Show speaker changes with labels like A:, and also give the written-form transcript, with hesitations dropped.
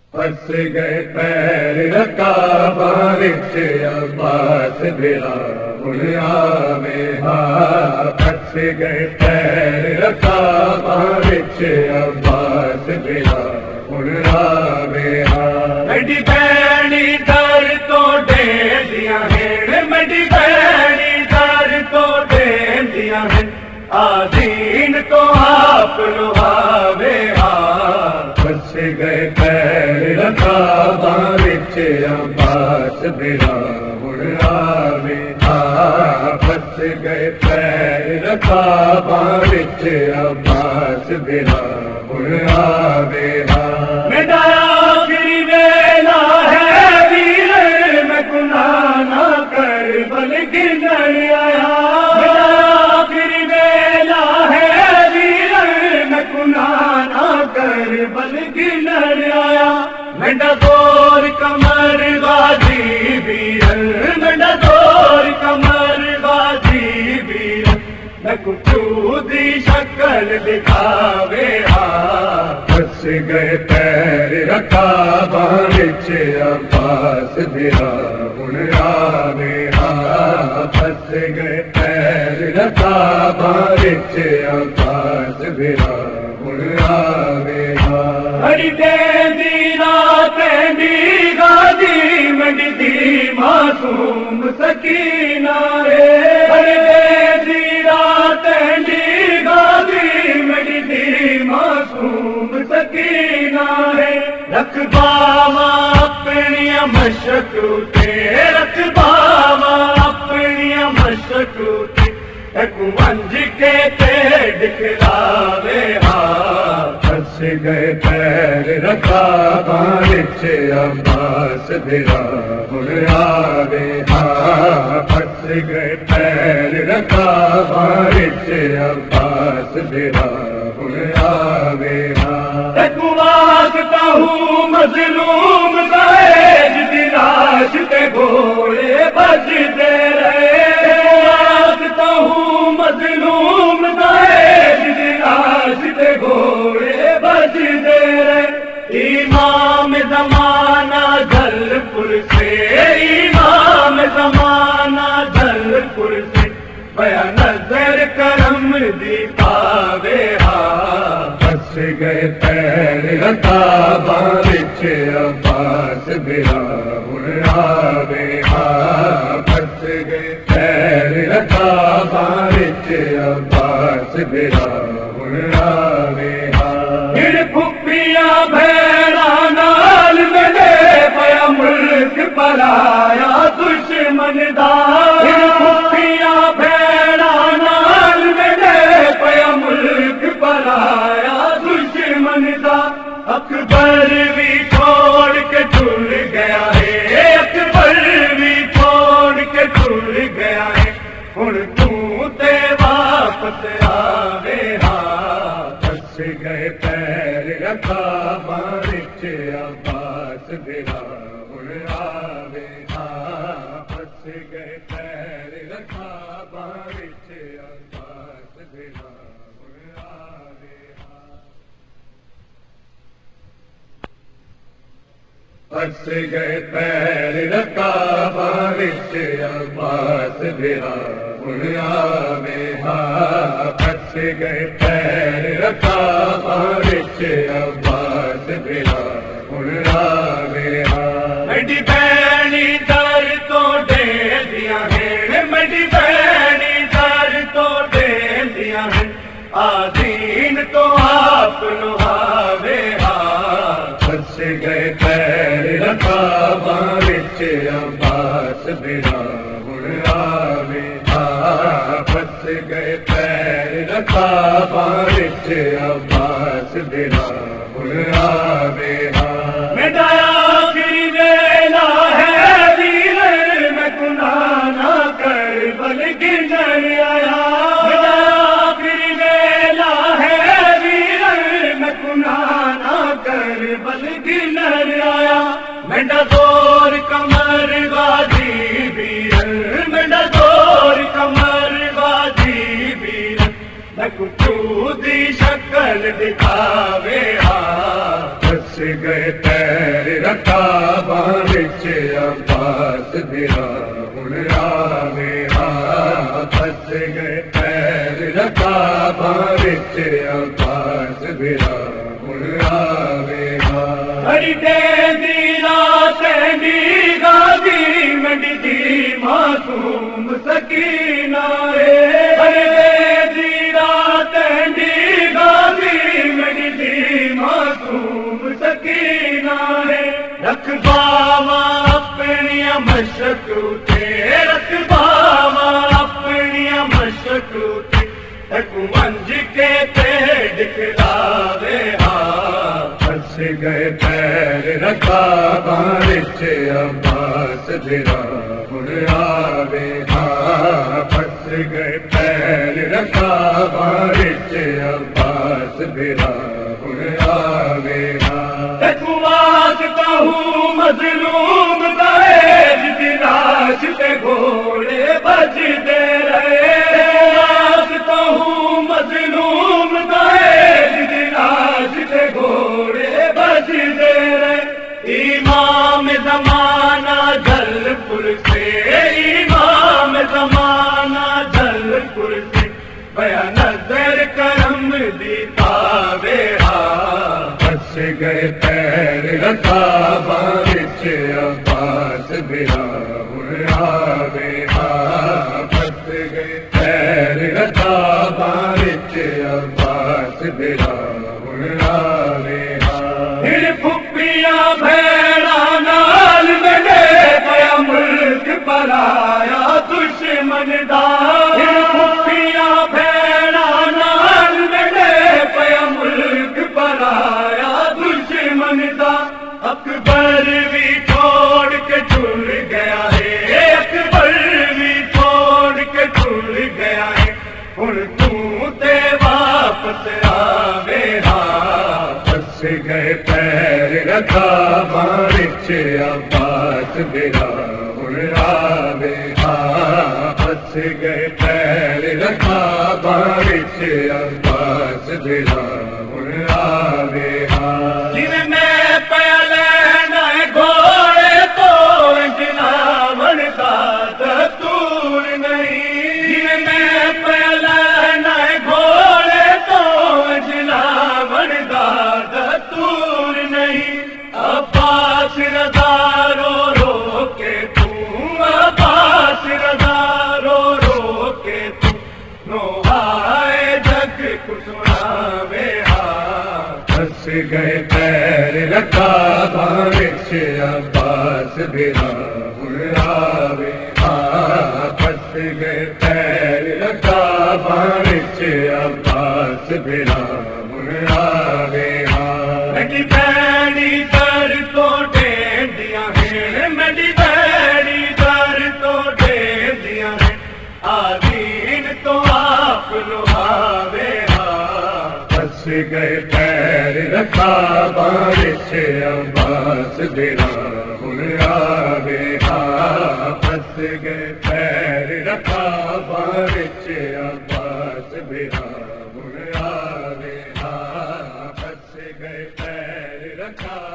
A: پس گئے پیر رکاباں وچ عباس بھیڑا ہن آوے ہاں، پس گئے پیر رکاباں وچ عباس بھیڑا ہن آوے ہاں۔ میری بھینی در تو ڈیندیاں ہیں، میری بھینی در تو ڈیندیاں ہیں، آدین تو آپ لواوے ہاں، پس گئے پیر رکاباں وچ عباس بھیڑا ہن آوے ہاں، پس گئے پیر رکاباں وچ عباس بھیڑا ہن آوے ہاں۔ میرا آخری ویلا ہے ویر، میں گناہ نہ کر بلکہ لڑ آیا، میرا آخری ویلا ہے ویر، میں گناہ نہ کر بلکہ لڑ آیا، میرا دور کمر غازی ویر، میرا دور کمر غازی ویر، میں کچھ دی شکل دکھاوے ہاں، پس گئے پیر رکاباں وچ عباس بھیڑا ہن آوے ہاں، پس گئے پیر رکاباں وچ عباس بھیڑا ہن آوے ہاں۔ ہری دی راتیں دی غازی منڈی دی معصوم سکینہ ہے، ہری دی راتیں دی غازی منڈی دی معصوم سکینہ ہے، رکھ باواں اپنیاں مشک تے، رکھ باواں اپنیاں مشک تے، ایک ونج کے تے دکھلاوے ہاں، پس گئے پیر رکاباں وچ عباس بھیڑا ہن آوے ہاں، پس گئے پیر رکاباں وچ عباس بھیڑا ہن آوے ہاں۔ ایک واسطہ ہوں مظلوم غیر دی لاش تے گھوڑے بجدے رہے، واسطہ ہوں مظلوم غیر دی لاش تے گھوڑے بجدے رہے، امام زمانہ جل پور سے، امام زمانہ جل پور سے، بیا نظر کرم دی پاوے ہاں، پس گئے پیر رکاباں وچ عباس بھیڑا ہن آوے ہاں، پس گئے پیر رکاباں وچ عباس بھیڑا ہن آوے ہاں۔ ہن پھپھیاں بھیڑاں نال ملے پیا ملک پرایا دشمن دا، ہن پھپھیاں بھیڑاں نال ملے پیا ملک پرایا دشمن دا، اکبر بھی چھوڑ کے ٹر گیا ہے، اکبر بھی چھوڑ کے ٹر گیا ہے، ہن تو تے واپس آوے ہاں، پس گئے پیر رکاباں وچ عباس بھیڑا ہن آوے ہاں، پس گئے پیر رکاباں وچ عباس بھیڑا ہن آوے ہاں، پس گئے پیر رکاباں وچ عباس بھیڑا ہن آوے ہاں، پس گئے پیر رکاباں وچ عباس بھیڑا ہن آوے ہاں۔ میری بھینی در تو ڈیندیاں ہیں، میری بھینی در تو ڈیندیاں ہیں، آدین تو آپ لواوے ہاں، پس گئے پیر رکاباں وچ عباس بھیڑا ہن آوے ہاں، پس گئے پیر رکاباں وچ عباس بھیڑا ہن آوے ہاں۔ میرا آخری ویلا ہے ویر، میں گناہ نہ کر بلکہ لڑ آیا، میرا آخری ویلا ہے ویر، میں گناہ نہ کر بلکہ لڑ آیا، میرا دور کمر غازی ویر، میرا دور کمر غازی ویر، میں کچھ دی شکل دکھاوے ہاں، پس گئے پیر رکاباں وچ عباس بھرا ہن آوے ہاں پھس گئے پیر رکاباں وچ عباس بھرا ہن آوے ہاں ہری دی رات دی غازی منڈی دی معصوم سکینہ ہری دی رات دی غازی منڈی دی معصوم سکینہ رکھ باواں اپنی مشق تے رکھ باواں اپنی مشق تے ایک منج کے تے دکھلاوے ہاں پھس گئے پیر رکاباں وچ عباس بھرا ہن آوے ہاں پھس گئے پیر رکاباں وچ عباس بھرا ہن آوے ہاں مظلوم دائر دی لاش تے گھوڑے بجدے رہے مظلوم دائر دی لاش تے گھوڑے بجدے رہے امام زمانہ جل پور سے امام زمانہ جل پور سے بیا نظر کرم دی پاوے ہاں پھس گئے پیر رکاباں وچ عباس بھرا ہن آوے ہاں پھس گئے پیر رکاباں وچ عباس بھرا ہن آوے ہاں ہن پھپھیاں بھیڑاں نال لڑے پیا ملک پرایا دشمن دا ہن پھپھیاں بھیڑاں نال لڑے پیا ملک پرایا دشمن دا اکبر بھی چھوڑ کے چل گیا ہے اکبر بھی چھوڑ کے چل گیا ہے ہن تے واپس آوے ہاں پھس گئے پیر رکاباں وچ عباس بھرا ہن آوے ہاں پھس گئے پیر رکاباں وچ عباس بھرا ہن آوے ہاں جویں میں پیا لینا گھوڑے تو جناون دا دستور نہیں جویں میں پیا لینا گھوڑے تو جناون دا دستور نہیں عباس رضا رو رو کے عباس رضا رو رو کے نوحائے جگ کو سناوے ہاں پھس گئے پیر رکاباں وچ عباس بھرا ہن آوے ہاں پھس گئے پیر رکاباں وچ عباس بھرا ہن آوے ہاں میری بھیڑی در تو ڈیندیاں ہیں میری بھیڑی در تو ڈیندیاں ہیں آدین تو آپ لوہاوے ہاں پھس گئے پیر رکاباں وچ عباس بھرا ہن آوے ہاں پھس گئے پیر رکاباں وچ عباس بھرا ہن آوے ہاں پھس گئے پیر رکاباں